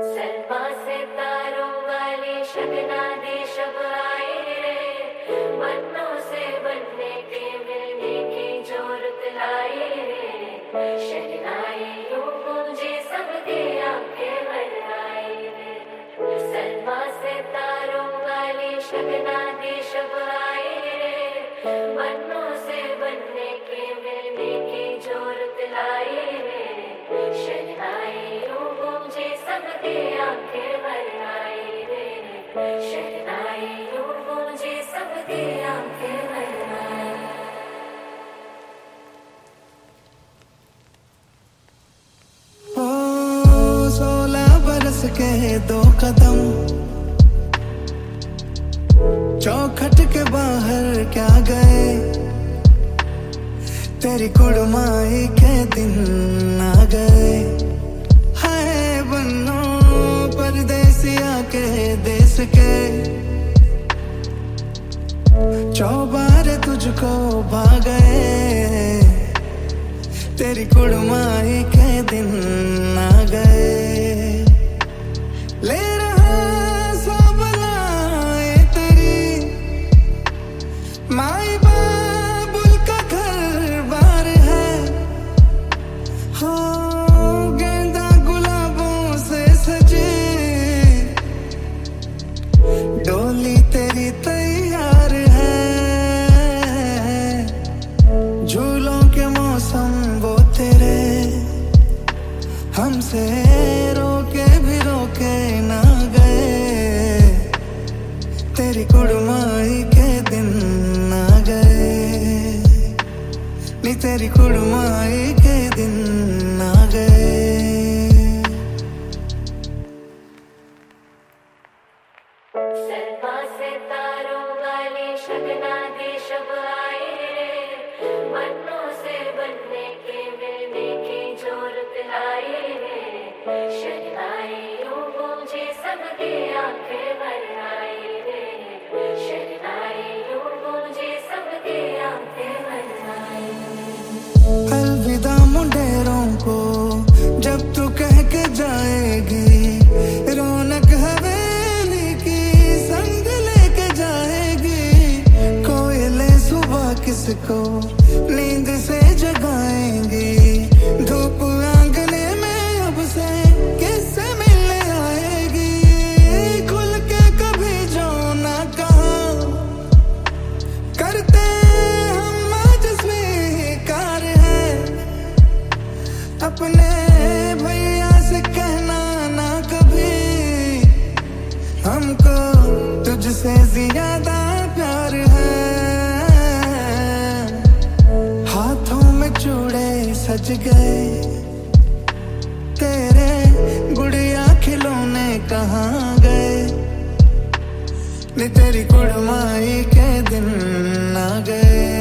सलमा से तारों वाली शगना दे शब आए रे, बनों से बनने के मिलने की जोरत लाई रे। शहनाई यूं गूंजे सबकी आंखें भर आई रे। सलमा से तारों वाली शगना दे शब आए रे, बनों से बनने के मिलने की जोरत लाई रे। शहनाई यूं गूंजे सबकी आंखें भर आई रे। शहनाई यूं गूंजे सबकी आंखें भर आई। 16 बरस के 2 कदम चौखट के बाहर क्या गए, तेरी कुड़माई के दिन आ गए। हाय बन्नो परदेसिया के देश के, चौबार तुझको भा गए, तेरी कुड़माई के दिन आ गए। ले रहा सब लाए तेरी माई बाबुल का घर बार है। हो गेंदा गुलाबों से सजे डोली तेरी तैयार है। झूलों के मौसम वो तेरे हमसे रोके भी रोके ना गए, तेरी कुड़माई के दिन आ गए। नी तेरी कुड़माई के दिन आ गए। सलमा से तारों वाली शगना दे शब आए रे, बनों से बनने के मिलने की जोरत लाई रे। शहनाई यूं गूंजे सबकी आंखें भर आई रे। शहनाई यूं गूंजे सबकी आंखें भर आई। अलविदा मुंडेरों को जब तू कह के जाएगी, रौनक हवेली की संग लेके जाएगी। कोयले सुबह किसको नींद से जगाएंगी, धूप आंगने में अब से किससे मिलने आएगी। खुल के कभी जो ना कहा करते हम आज स्वीकार है। अपने भैया से कहना ना कभी, हमको तुझसे ज्यादा प्यार है। हाथों में चूड़े सज गए, तेरे गुड़िया खिलौने कहाँ गए। नी तेरी कुड़माई के दिन आ गए।